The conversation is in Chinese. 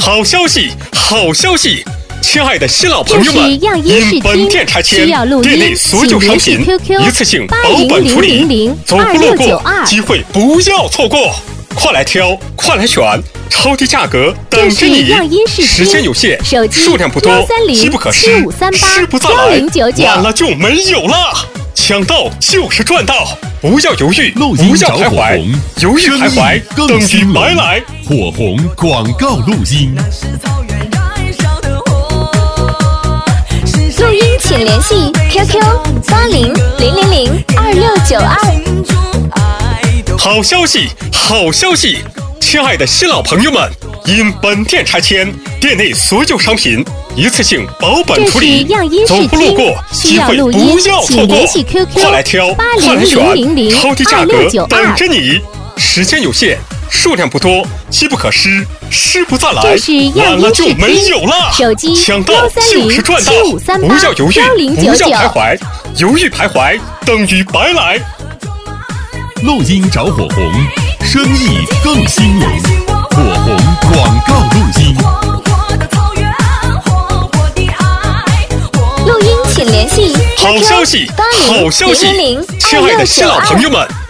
好消息，好消息！亲爱的新老朋友们，因本店拆迁，店内所有商品一次性保本处理，走不路过，机会不要错过！快来挑，快来选，超低价格等着你！时间有限，数量不多，机不可失，失不再来，晚了就没有了。抢到就是赚到，不要犹豫，不要徘徊，犹豫徘徊等于白来。 火红广告录音。 录音请联系 QQ8000022692。 好消息，好消息！亲爱的新老朋友们，因本店拆迁，店内所有商品一次性保本处理，走不路过，机会不要错过！快来挑，快来选，超低价格等着你！时间有限，数量不多，机不可失，失不再来，晚了就没有了。抢到就是赚到，不要犹豫，不要徘徊，犹豫徘徊等于白来。 录音找火红，生意更兴隆。火红广告录音。 录音请联系 QQ 好消息，好消息！亲爱的新老朋友们。